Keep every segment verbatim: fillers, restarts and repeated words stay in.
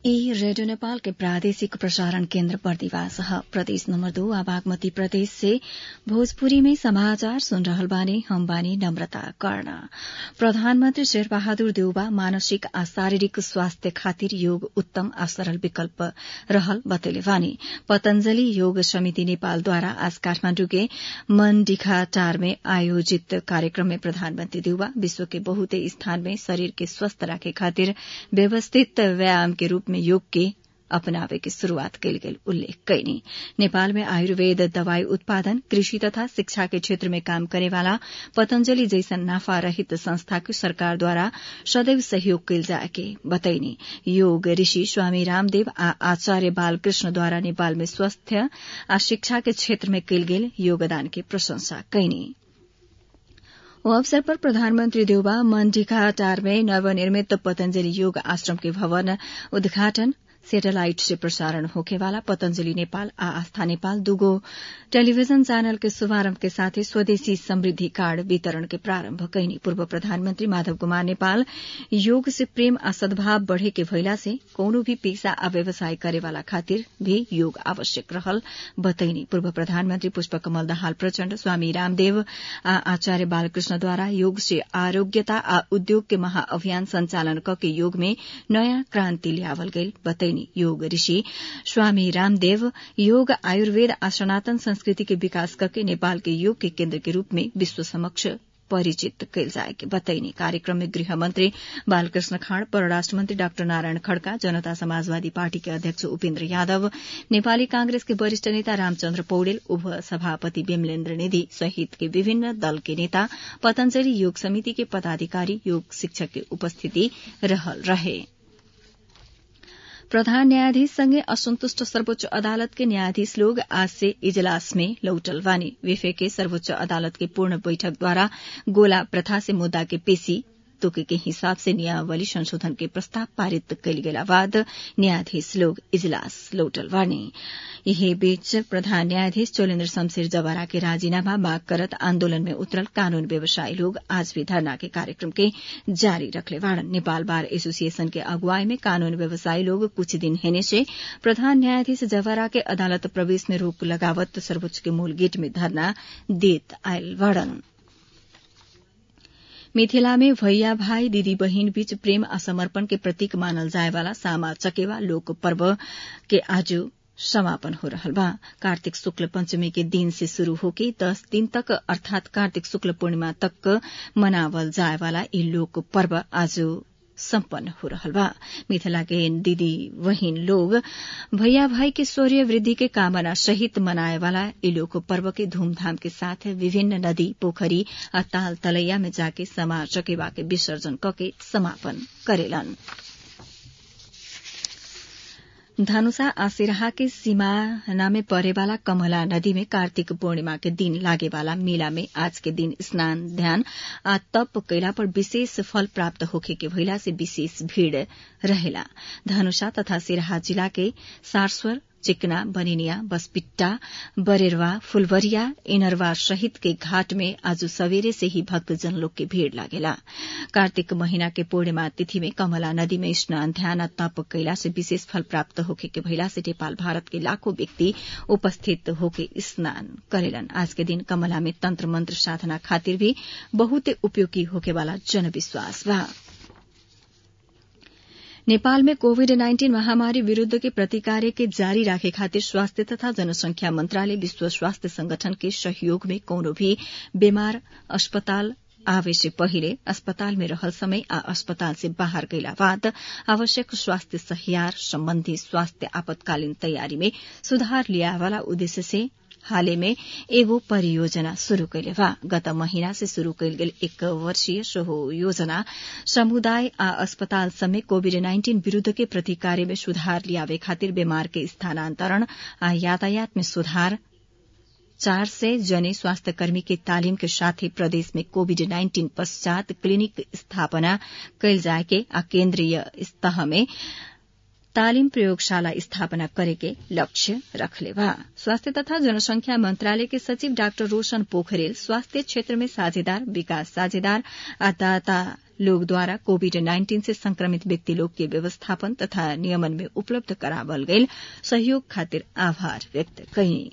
ई रेडियो नेपाल के प्रादेशिक प्रसारण केन्द्र बर्दिवास ह प्रदेश नम्बर दो आ बागमती प्रदेश से भोजपुरी में समाचार सुन रहल बानी हम बानी नम्रता कर्ण। प्रधानमन्त्री शेरबहादुर देउबा मानसिक आ शारीरिक स्वास्थ्य खातिर योग उत्तम आ सरल विकल्प रहल बतैले बानी। पतंजलि योग समिति नेपालद्वारा आज काठमाण्डु के मनडिखाटार में आयोजित कार्यक्रम में प्रधानमन्त्री देउबा विश्व के बहुते स्थान में शरीर के स्वस्थ राखे खातिर व्यवस्थित व्यायाम के रूप में योग के अपनावे के शुरूआत कयल गेल उल्लेख कयनी। नेपाल में आयुर्वेद दवाई उत्पादन कृषि तथा शिक्षा के क्षेत्र में काम करे वाला पतंजलि जैसन नाफा रहित संस्था के सरकार द्वारा सदैव सहयोग कयल जाए के बतैनी। योग ऋषि स्वामी रामदेव आ आचार्य बालकृष्ण द्वारा नेपाल में स्वास्थ्य आ शिक्षा के क्षेत्र में कयल गेल योगदान के प्रशंसा कयनी। ओ अवसर पर प्रधानमन्त्री देउबा मनडिखाटार में नवनिर्मित पतंजलि योग आश्रम के भवन उद्घाटन सेटेलाइट से प्रसारण होखेवाला पतंजलि नेपाल आ आस्था नेपाल दुगो टेलीविजन चैनल के शुभारम्भ के साथै स्वदेशी समृद्धि कार्ड वितरण के प्रारम्भ कयनी। पूर्व प्रधानमन्त्री माधव कुमार नेपाल योग से प्रेम आ सद्भाव बढ़े के भइला से कौनो भी पेशा आ व्यवसाय करेवाला खातिर भी योग आवश्यक रहल बतैनी। पूर्व प्रधानमन्त्री पुष्पकमल दाहाल प्रचण्ड स्वामी रामदेव आ आचार्य बालकृष्णद्वारा योग से आरोग्यता आ उद्योग के महाअभियान संचालन कके योग में नयाँ क्रान्ति ल्यावल गइल बतैनी। योग ऋषि स्वामी रामदेव योग आयुर्वेद आ सनातन संस्कृति के विकास करके नेपाल के योग के केन्द्र के रूप में विश्व समक्ष परिचित कयल जाए के बतैनी। कार्यक्रम में गृहमन्त्री बालकृष्ण खाँड, परराष्ट्र मन्त्री डाक्टर नारायण खड्का, जनता समाजवादी पार्टी के अध्यक्ष उपेन्द्र यादव, नेपाली कांग्रेस के वरिष्ठ नेता रामचन्द्र पौडेल, उप सभापति विमलेन्द्र निधि सहित के विभिन्न दल के नेता, पतंजलि योग समिति के पदाधिकारी, योग शिक्षक के उपस्थिति रहल रहे। प्रधान न्यायाधीश संगे असंतुष्ट सर्वोच्च अदालत के न्यायाधीश लोग आज से इजलास में लौटल बानी। विफे के सर्वोच्च अदालत के पूर्ण बैठक द्वारा गोला प्रथा से मुद्दा के पेशी तोके के हिसाब से नियमावली संशोधन के प्रस्ताव पारित कयल गेला बाद न्यायाधीश लोग इजलास लौटल बानी। यही बीच प्रधान न्यायाधीश चोलेन्द्र शमशेर जवारा के राजीनामा मांग करत आन्दोलन में उतरल कानून व्यवसायी लोग आज भी धरना के कार्यक्रम के जारी रखले बाड़न। नेपाल बार एसोसिएशन के अगुवाई में कानून व्यवसायी लोग कुछ दिन हेने से प्रधान न्यायाधीश जवारा के अदालत प्रवेश में रोक लगावत सर्वोच्च के मूल गेट में धरना देत आयल बाड़न। मिथिला में भैया भाई दीदी बहिन बीच प्रेम आ समर्पण के प्रतीक मानल जाए वाला सामा चकेवा लोक पर्व के आज समापन हो रहल बा। कार्तिक शुक्ल पंचमी के दिन से शुरू होके दस दिन तक अर्थात कार्तिक शुक्ल पूर्णिमा तक मनावल जाए वाला ई लोक पर्व आज सम्पन्न हो रहल बा। मिथिला के दीदी बहिन लोग भैया भाई के शौर्य वृद्धि के कामना सहित मनाए वाला ई लोक पर्व के धूमधाम के साथ विभिन्न नदी पोखरी आ ताल तलैया में जाके समा चकेवा के विसर्जन कके समापन करेलन। धनुषा आ सिराहा के सीमाना में परेवाला कमला नदी में कार्तिक पूर्णिमा के दिन लागेवाला मेला में आज के दिन स्नान ध्यान आ तप कैला पर विशेष फल प्राप्त होखे के भइला से विशेष भीड़ रहेला। धनुषा तथा सिराहा जिला के सारस्वर, चिकना, बनिनिया, बसपिट्टा, बरेरवा, फुलवरिया, इनरवा सहित के घाट में आज सवेरे से ही भक्तजन लोग के भीड़ लागेला। कार्तिक महीना के पूर्णिमा तिथि में कमला नदी में स्नान ध्यान आ तप कैला से विशेष फल प्राप्त होखे के भइला से नेपाल भारत के लाखों व्यक्ति उपस्थित होके स्नान करेलन। आज के दिन कमला में तंत्र मंत्र साधना खातिर भी बहुत उपयोगी होके वाला जनविश्वास बा। नेपाल में कोविड नाइन्टीन महामारी विरूद्ध के प्रतिकार्य के जारी राखे खातिर स्वास्थ्य तथा जनसंख्या मंत्रालय विश्व स्वास्थ्य संगठन के सहयोग में कौनो भी बीमार अस्पताल आवे से पहिले अस्पताल में रहल समय आ अस्पताल से बाहर गइला बाद आवश्यक स्वास्थ्य सहियार सम्बन्धी स्वास्थ्य आपातकालीन तयारी में सुधार ल्यावाला उद्देश्य से हालै में एगो परियोजना शुरू कैले बा। गत महीना से शुरू कैल गेल एक वर्षीय सोहो योजना समुदाय आ अस्पताल समेत कोविड नाइन्टीन विरूद्ध के प्रतिकार्य में सुधार लियावे खातिर बीमार के स्थानान्तरण आ यातायात में सुधार, चार सय जने स्वास्थ्यकर्मी के तालिम के साथ ही प्रदेश में कोविड नाइन्टीन पश्चात क्लिनिक स्थापना कैल जाए के आ केन्द्रीय तह में तालिम प्रयोगशाला स्थापना करे के लक्ष्य रखले बा। स्वास्थ्य तथा जनसंख्या मंत्रालय के सचिव डाक्टर रोशन पोखरेल स्वास्थ्य क्षेत्र में साझेदार, विकास साझेदार आ दाता लोगद्वारा कोविड नाइन्टीन से संक्रमित व्यक्ति लोग के व्यवस्थापन तथा नियमन में उपलब्ध करावल गईल सहयोग खातिर आभार व्यक्त कयनी।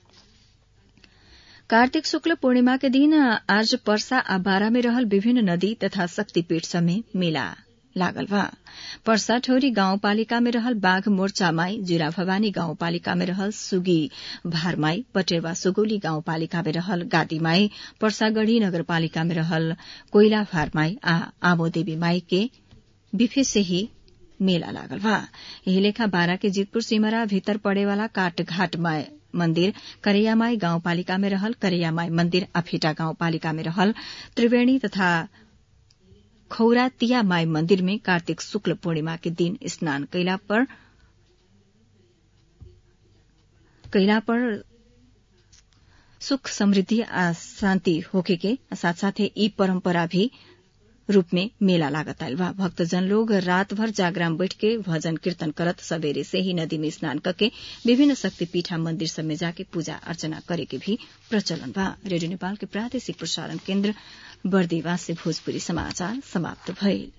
कार्तिक शुक्ल पूर्णिमा के दिन आज पर्सा आ बारा में रहल विभिन्न नदी तथा शक्तिपीठ सब में मेला लागल बा। पर्सा ठौरी गाउँपालिका में रहल बाघ मोर्चा माई, जिरा भवानी गाउँपालिका में रहल सुगी भारमाई, पटेरवा सुगौली गाउँपालिका में रहल गादी माई, पर्सागढ़ी नगरपालिका में रहल कोइला भारमाई आ आमोदेवी माई के बिफे से ही मेला लागल बा। यही लेखा बारा के जीतपुर सिमरा भीतर पड़ेवाला काटघाट माई मंदिर, करैयामाई गाउँपालिका में रहल करैयामाई मंदिर, अफेटा गाउँपालिका में रहल त्रिवेणी तथा खौरातिया माई मंदिर में कार्तिक शुक्ल पूर्णिमा के दिन स्नान कैला पर कैला पर सुख समृद्धि आ शान्ति होके के साथ साथे ई परंपरा भी रूप में मेला लागत आयल बा। भक्तजन लोग रात भर जागराम बैठ के भजन कीर्तन करत सवेरे से ही नदी में स्नान करके विभिन्न शक्तिपीठा मंदिर सब में जाके पूजा अर्चना करे के भी प्रचलन बा। रेडियो नेपाल के प्रादेशिक प्रसारण केन्द्र बर्दिवास से भोजपुरी समाचार समाप्त भइल।